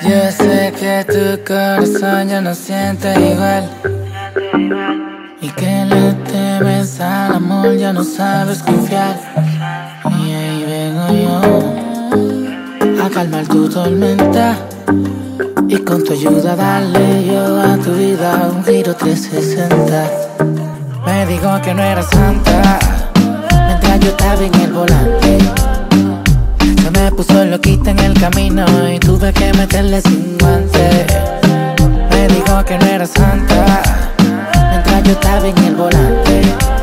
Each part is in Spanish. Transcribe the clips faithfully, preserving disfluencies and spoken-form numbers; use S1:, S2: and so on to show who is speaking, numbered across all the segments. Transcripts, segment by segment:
S1: Yo sé que tu corazón ya no siente igual y que le temes al amor, ya no sabes confiar. Y ahí vengo yo a calmar tu tormenta y con tu ayuda darle yo a tu vida un giro trescientos sesenta. Me dijo que no era santa mientras yo estaba en el volante. Se me puso loquita en el camino y tuve que meterle sin guante. Me dijo que no era santa mientras yo estaba en el volante.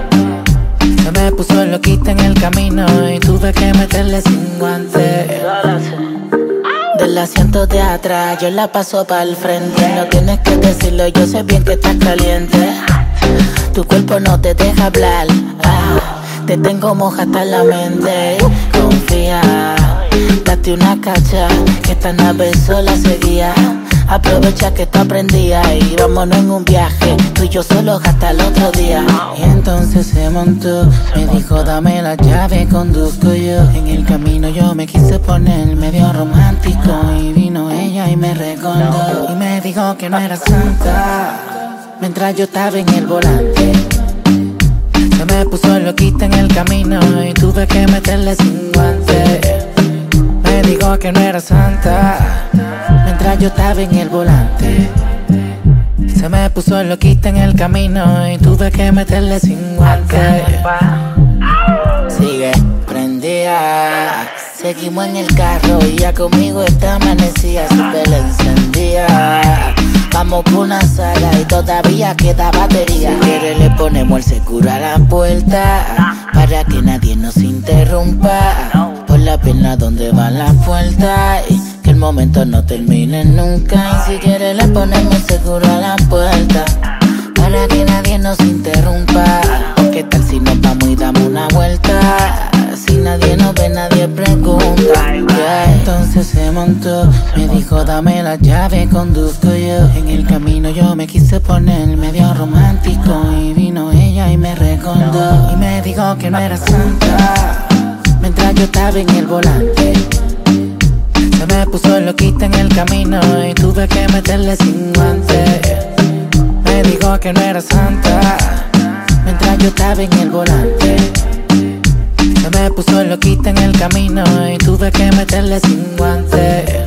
S1: Se me puso loquita en el camino y tuve que meterle sin guante. Del asiento de atrás yo la paso para el frente. No tienes que decirlo, yo sé bien que estás caliente. Tu cuerpo no te deja hablar, ah, te tengo moja hasta la mente. Confía, date una cacha, que esta nave sola seguía. Aprovecha que tú aprendías y vámonos en un viaje, tú y yo solos hasta el otro día. Y entonces se montó, me dijo dame la llave, conduzco yo. En el camino yo me quise poner medio romántico y vino ella y me recordó y me dijo que no era santa mientras yo estaba en el volante. Se me puso loquita en el camino y tuve que meterle sin guante. Me dijo que no era santa mientras yo estaba en el volante. Se me puso loquita en el camino y tuve que meterle sin guante. Sigue prendida, seguimos en el carro y ya conmigo esta amanecía súper encendida. Vamos por una sala y todavía queda batería. Si quieres le ponemos el seguro a la puerta para que nadie nos interrumpa. Por la pena donde va la puerta y que el momento no termine nunca. Y si quieres le ponemos el seguro a la puerta para que nadie nos interrumpa. ¿Qué tal si nos vamos y damos una vuelta? Si nadie nos ve, nadie pregunta. Yeah. Entonces se montó, me dijo dame la llave, conduzco yo. En el camino yo me quise poner medio romántico y vino ella y me recordó y me dijo que no era santa mientras yo estaba en el volante. Se me puso loquita en el camino y tuve que meterle sin guante. Me dijo que no era santa mientras yo estaba en el volante. Se me puso loquita en el camino y tuve que meterle sin guante.